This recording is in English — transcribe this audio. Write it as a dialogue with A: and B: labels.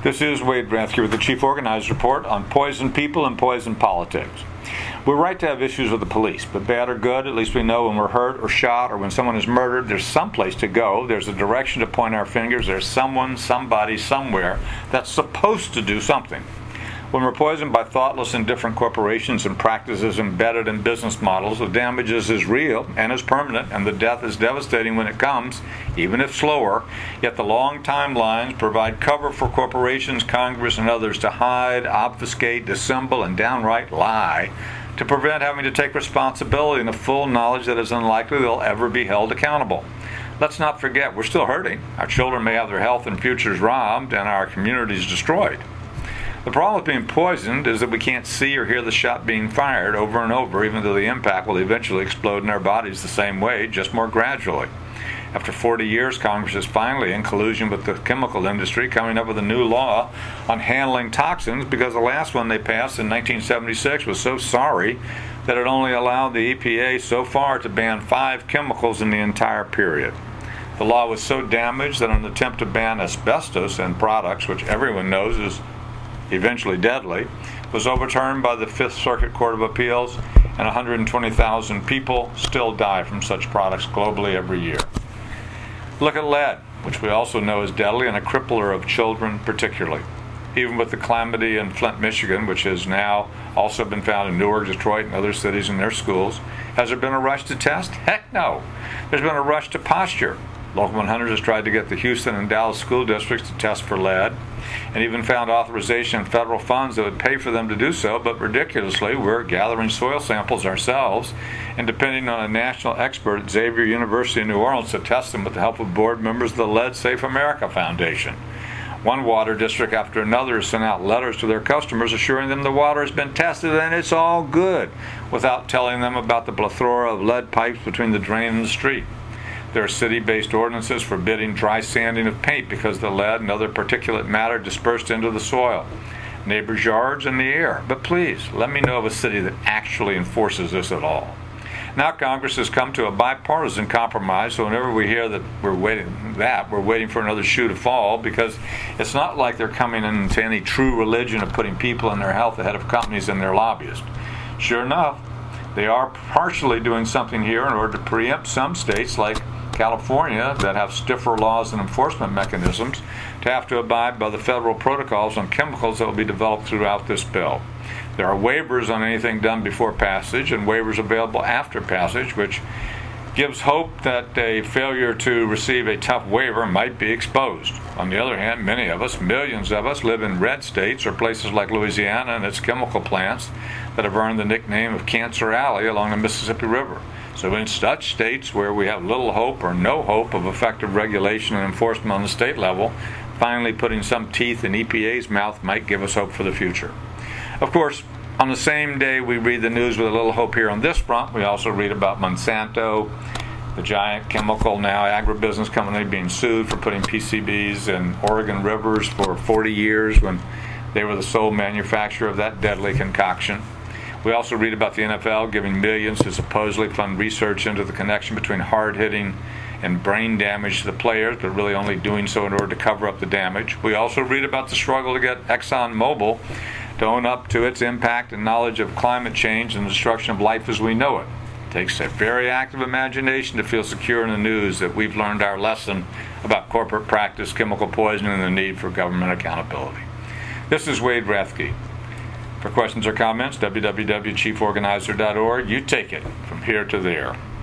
A: This is Wade Rathke with the Chief Organized Report on poison people and poison politics. We're right to have issues with the police, but bad or good, at least we know when we're hurt or shot or when someone is murdered, there's some place to go, there's a direction to point our fingers, there's someone, somebody, somewhere that's supposed to do something. When we're poisoned by thoughtless, indifferent corporations and practices embedded in business models, the damage is real and is permanent, and the death is devastating when it comes, even if slower. Yet the long timelines provide cover for corporations, Congress, and others to hide, obfuscate, dissemble, and downright lie to prevent having to take responsibility in the full knowledge that it's unlikely they'll ever be held accountable. Let's not forget, we're still hurting. Our children may have their health and futures robbed, and our communities destroyed. The problem with being poisoned is that we can't see or hear the shot being fired over and over, even though the impact will eventually explode in our bodies the same way, just more gradually. After 40 years, Congress is finally, in collusion with the chemical industry, coming up with a new law on handling toxins because the last one they passed in 1976 was so sorry that it only allowed the EPA so far to ban 5 chemicals in the entire period. The law was so damaged that an attempt to ban asbestos and products, which everyone knows is eventually deadly, was overturned by the Fifth Circuit Court of Appeals, and 120,000 people still die from such products globally every year. Look at lead, which we also know is deadly and a crippler of children particularly. Even with the calamity in Flint, Michigan, which has now also been found in Newark, Detroit, and other cities in their schools, has there been a rush to test? Heck no. There's been a rush to posture. Local 100 has tried to get the Houston and Dallas school districts to test for lead, and even found authorization in federal funds that would pay for them to do so, but ridiculously, we're gathering soil samples ourselves and depending on a national expert at Xavier University in New Orleans to test them with the help of board members of the Lead Safe America Foundation. One water district after another has sent out letters to their customers assuring them the water has been tested and it's all good, without telling them about the plethora of lead pipes between the drain and the street. There are city-based ordinances forbidding dry sanding of paint because the lead and other particulate matter dispersed into the soil, neighbors' yards, and the air. But please, let me know of a city that actually enforces this at all. Now Congress has come to a bipartisan compromise, so whenever we hear that we're waiting for another shoe to fall, because it's not like they're coming into any true religion of putting people and their health ahead of companies and their lobbyists. Sure enough, they are partially doing something here in order to preempt some states like California that have stiffer laws and enforcement mechanisms to have to abide by the federal protocols on chemicals that will be developed throughout this bill. There are waivers on anything done before passage and waivers available after passage, which gives hope that a failure to receive a tough waiver might be exposed. On the other hand, many of us, millions of us, live in red states or places like Louisiana and its chemical plants that have earned the nickname of Cancer Alley along the Mississippi River. So in such states where we have little hope or no hope of effective regulation and enforcement on the state level, finally putting some teeth in EPA's mouth might give us hope for the future. Of course, on the same day we read the news with a little hope here on this front, we also read about Monsanto, the giant chemical now agribusiness company being sued for putting PCBs in Oregon rivers for 40 years when they were the sole manufacturer of that deadly concoction. We also read about the NFL giving millions to supposedly fund research into the connection between hard-hitting and brain damage to the players, but really only doing so in order to cover up the damage. We also read about the struggle to get ExxonMobil to own up to its impact and knowledge of climate change and the destruction of life as we know it. It takes a very active imagination to feel secure in the news that we've learned our lesson about corporate practice, chemical poisoning, and the need for government accountability. This is Wade Rathke. For questions or comments, www.chieforganizer.org. You take it from here to there.